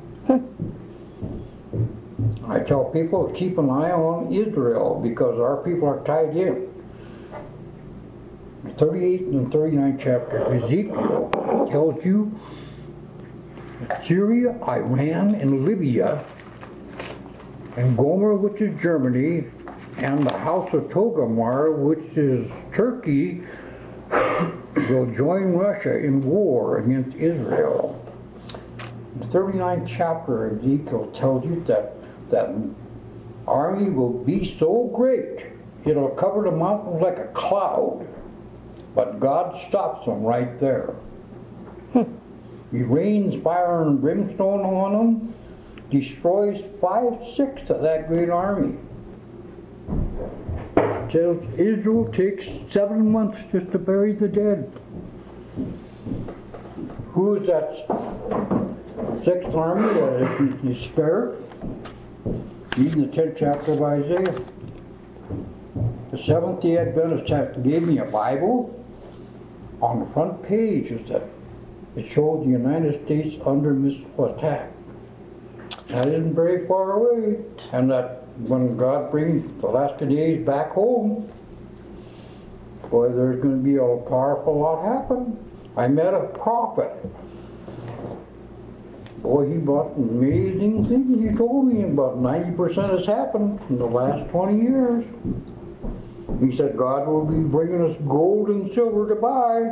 [SPEAKER 2] I tell people to keep an eye on Israel because our people are tied in. The 38th and 39th chapter of Ezekiel tells you that Syria, Iran, and Libya, and Gomer, which is Germany, and the house of Togarmah, which is Turkey, will join Russia in war against Israel. The 39th chapter of Ezekiel tells you that army will be so great, it'll cover the mountains like a cloud. But God stops them right there. He rains fire and brimstone on them, destroys 5/6 of that great army. It tells Israel takes 7 months just to bury the dead. Who is that 6th army that is spared? Reading the 10th chapter of Isaiah. The Seventh-day Adventist gave me a Bible. On the front page is that it shows the United States under missile attack. I isn't very far away. And that when God brings the last of days back home, boy, there's going to be a powerful lot happen. I met a prophet. Boy, he brought amazing things. He told me about 90% has happened in the last 20 years. He said God will be bringing us gold and silver to buy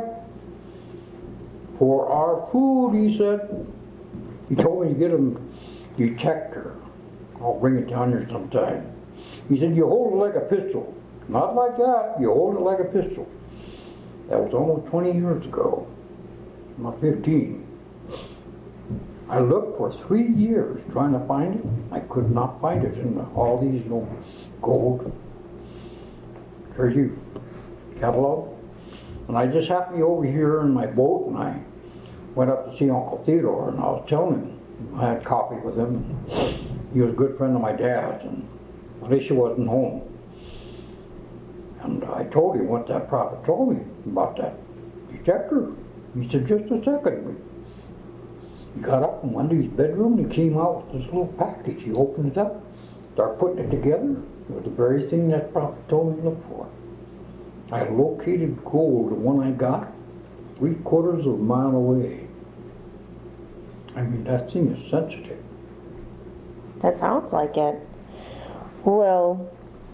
[SPEAKER 2] for our food, he said. He told me to get a detector. I'll bring it down here sometime. He said, you hold it like a pistol. Not like that, you hold it like a pistol. That was almost 20 years ago. I'm not 15. I looked for 3 years trying to find it. I could not find it in all these gold treasury catalog. And I just happened to be over here in my boat, and I went up to see Uncle Theodore, and I was telling him, I had coffee with him. He was a good friend of my dad's, and Alicia wasn't home. And I told him what that prophet told me about that detector. He said, just a second. He got up and went to his bedroom and he came out with this little package. He opened it up, started putting it together. It was the very thing that prophet told me to look for. I located gold, the one I got, 3/4 of a mile away. I mean, that thing is sensitive.
[SPEAKER 1] That sounds like it. Well,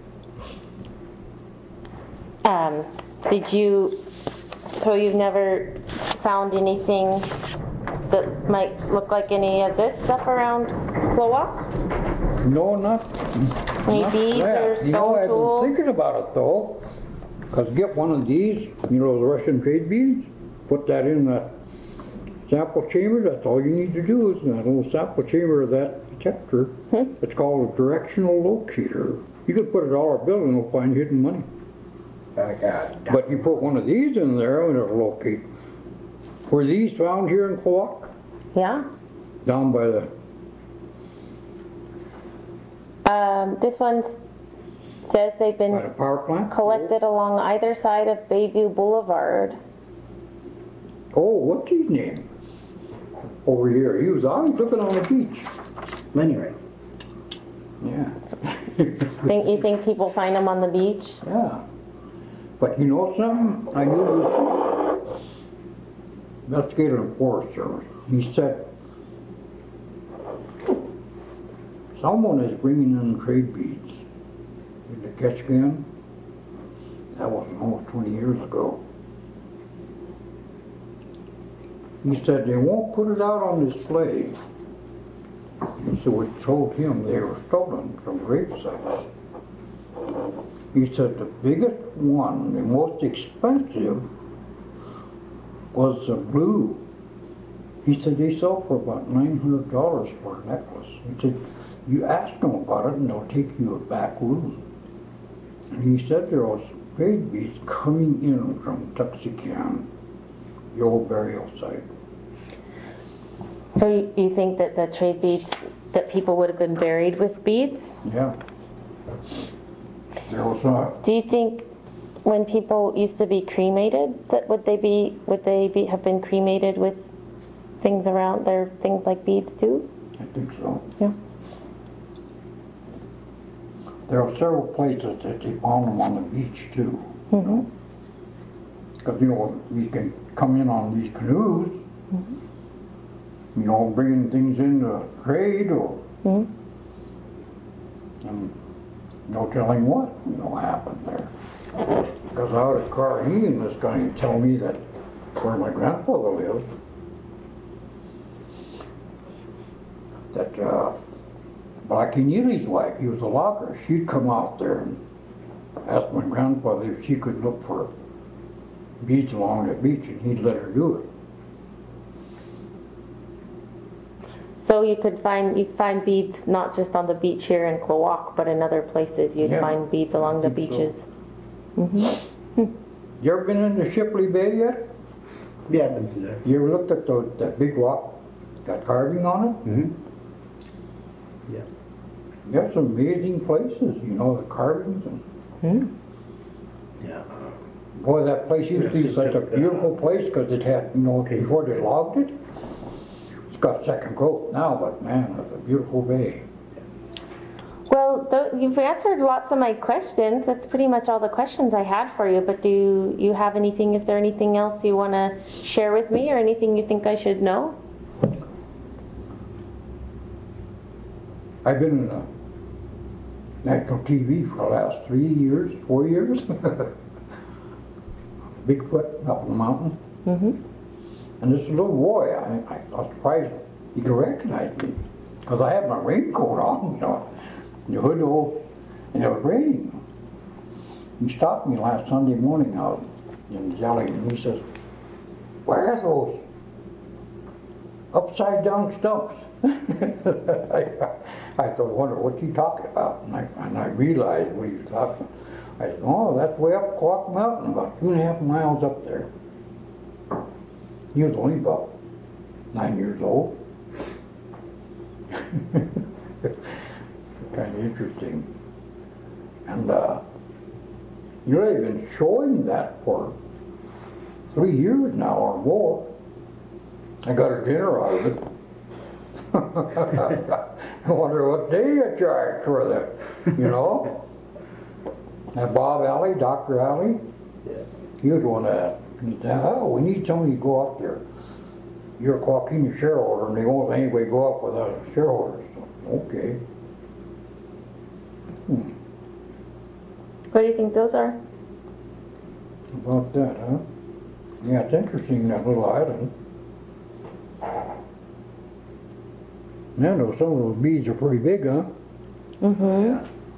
[SPEAKER 1] so you've never found anything that might look like any of this stuff around Cloac?
[SPEAKER 2] No, not
[SPEAKER 1] Any beads or stone
[SPEAKER 2] I've
[SPEAKER 1] tools?
[SPEAKER 2] been thinking about it though. Because get one of these, the Russian trade beads, put that in that sample chamber. That's all you need to do is in that little sample chamber of that detector. It's called a directional locator. You could put a dollar bill and it'll find hidden money. But you put one of these in there and it'll locate. Were these found here in Cloac?
[SPEAKER 1] Yeah.
[SPEAKER 2] Down by the...
[SPEAKER 1] This one says they've
[SPEAKER 2] by the
[SPEAKER 1] been
[SPEAKER 2] power plant?
[SPEAKER 1] collected along either side of Bayview Boulevard.
[SPEAKER 2] Oh, what's his name? Over here. He was always looking on the beach.
[SPEAKER 3] Lenny Ray.
[SPEAKER 2] Yeah.
[SPEAKER 1] You think people find them on the beach?
[SPEAKER 2] Yeah. But you know something? I knew this investigator in Forest Service. He said, someone is bringing in trade beads in the Ketchikan. That was almost 20 years ago. He said they won't put it out on display. And so we told him they were stolen from grave sites. He said the biggest one, the most expensive, was the blue. He said they sell for about $900 for a necklace. He said, you ask them about it and they'll take you a back room. And he said there was trade beads coming in from Tuxecan, the old burial site.
[SPEAKER 1] So you think that the trade beads, that people would have been buried with beads?
[SPEAKER 2] Yeah. There was a...
[SPEAKER 1] Do you think when people used to be cremated, that would they have been cremated with things around there, things like beads too?
[SPEAKER 2] I think so.
[SPEAKER 1] Yeah.
[SPEAKER 2] There are several places that they found them on the beach too.
[SPEAKER 1] Mm-hmm.
[SPEAKER 2] Because, you can come in on these canoes, bringing things in to trade or, and no telling what, happened there. Because out at Carhean, this guy tell me that where my grandfather lived, that Blackie Neely's wife, he was a logger, she'd come out there and ask my grandfather if she could look for beads along the beach, and he'd let her do it.
[SPEAKER 1] So you find beads not just on the beach here in Cloac, but in other places you'd find beads along the beaches.
[SPEAKER 2] So. You ever been into Shipley Bay yet?
[SPEAKER 3] Yeah, I've been through there.
[SPEAKER 2] You ever looked at that big rock, got carving on it?
[SPEAKER 3] Mm-hmm. Yeah.
[SPEAKER 2] There's some amazing places, the carvings. And,
[SPEAKER 3] Yeah.
[SPEAKER 2] boy, that place used to be such a beautiful place because it had, before they logged it, it's got second growth now, but man, it's a beautiful bay.
[SPEAKER 1] Well, you've answered lots of my questions. That's pretty much all the questions I had for you. But do you have anything, is there anything else you want to share with me or anything you think I should know?
[SPEAKER 2] I've been in national TV for the last 3 years, 4 years. Bigfoot up in the mountain.
[SPEAKER 1] Mm-hmm.
[SPEAKER 2] And this little boy, I was surprised he could recognize me because I had my raincoat on, you know, the hood over, and it was raining. He stopped me last Sunday morning out in the alley and he says, "Where are those upside down stumps?" I wonder what you talking about, and I realized what he was talking about. I said, "Oh, that's way up Clock Mountain, about 2.5 miles up there." He was only about 9 years old. Kind of interesting. And you know, they've been showing that for 3 years now or more. I got a dinner out of it. I wonder what they charge for that, you know? That Bob Alley, Dr. Alley, he was one of that. He said, "Oh, we need somebody to go up there. You're a Quaquina shareholder, and they won't let anybody go up without a shareholder." So, okay.
[SPEAKER 1] What do you think those are?
[SPEAKER 2] About that, huh? Yeah, it's interesting, that little island. Man, some of those beads are pretty big, huh?
[SPEAKER 1] Mm-hmm.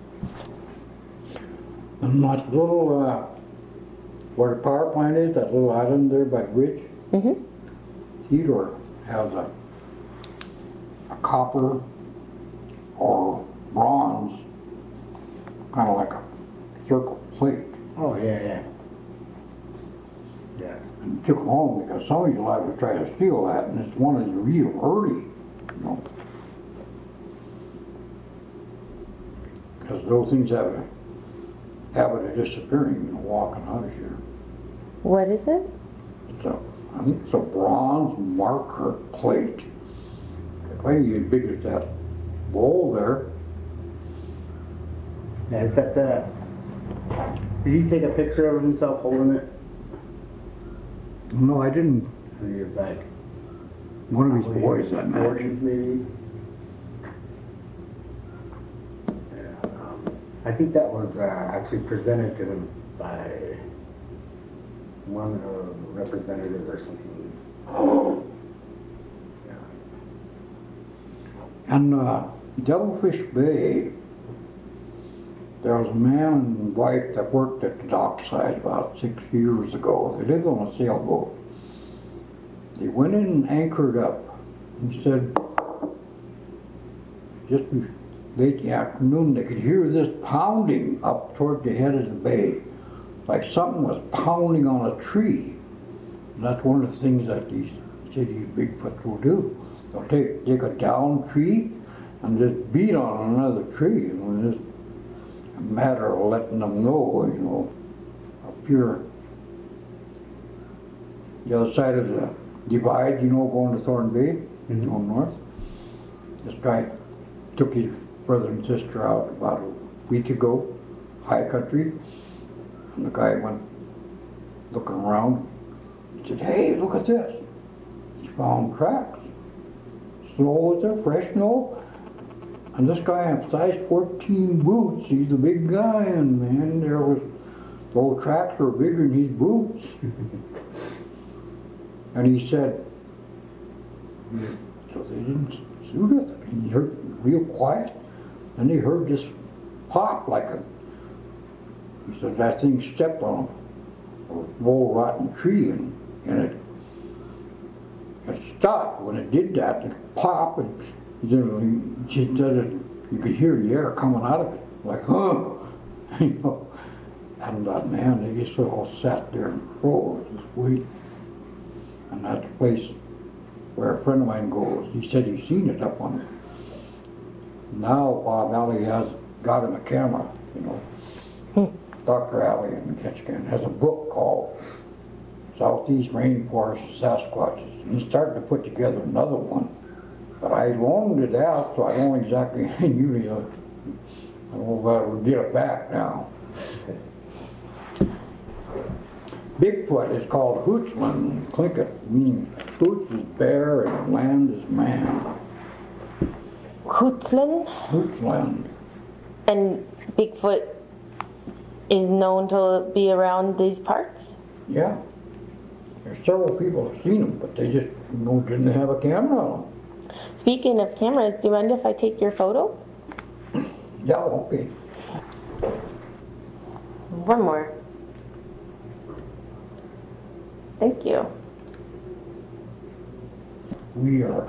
[SPEAKER 2] And that little, where the power plant is, that little island there by the bridge,
[SPEAKER 1] Mm-hmm.
[SPEAKER 2] Theodore has a copper or bronze, kind of like a circle plate.
[SPEAKER 3] Oh, yeah. Yeah.
[SPEAKER 2] And he took them home because somebody's allowed to try to steal that, and it's one of the real early, you know. Because those things have a habit of disappearing, you know, walking out of here.
[SPEAKER 1] What is it?
[SPEAKER 2] I think it's a bronze marker plate. Maybe as big as that bowl there.
[SPEAKER 3] Yeah, is that the... Did he take a picture of himself holding it?
[SPEAKER 2] No, I didn't.
[SPEAKER 3] And he was like...
[SPEAKER 2] One of his boys, I imagine.
[SPEAKER 3] 40s maybe? Yeah. I think that was actually presented to him by one of the representatives or something. Yeah.
[SPEAKER 2] And Devilfish Bay, there was a man and wife that worked at the dockside about 6 years ago. They lived on a sailboat. They went in and anchored up. He said, just late in the afternoon, they could hear this pounding up toward the head of the bay, like something was pounding on a tree. And that's one of the things that these Bigfoots will do. They'll take a down tree and just beat on another tree. And it's a matter of letting them know, you know, up here, the other side of the divide, you know, going to Thorn Bay, going north. This guy took his brother and sister out about a week ago, high country, and the guy went looking around. He said, "Hey, look at this." He found tracks. Snow was there, fresh snow. And this guy had size 14 boots. He's a big guy, and man, those tracks were bigger than his boots. And he said, so they didn't shoot it. He heard real quiet, and he heard this pop like he said, that thing stepped on a old rotten tree, and it stopped. When it did that, it popped, and she said you could hear the air coming out of it, like, huh, you know. And man, they just all sat there and froze, just waiting. And that's the place where a friend of mine goes. He said he's seen it up on it. Now Bob Alley has got him a camera, you know. Dr. Alley in Ketchikan has a book called Southeast Rainforest Sasquatches. And he's starting to put together another one. But I loaned it out, so I don't exactly, usually, I don't know if I would get it back now. Bigfoot is called Hootsland, Tlingit, meaning Hoots is bear and land is man.
[SPEAKER 1] Hootsland?
[SPEAKER 2] Hootsland.
[SPEAKER 1] And Bigfoot is known to be around these parts?
[SPEAKER 2] Yeah. There's several people have seen them, but they just didn't have a camera on them.
[SPEAKER 1] Speaking of cameras, do you mind if I take your photo?
[SPEAKER 2] Yeah, okay.
[SPEAKER 1] One more. Thank you.
[SPEAKER 2] We are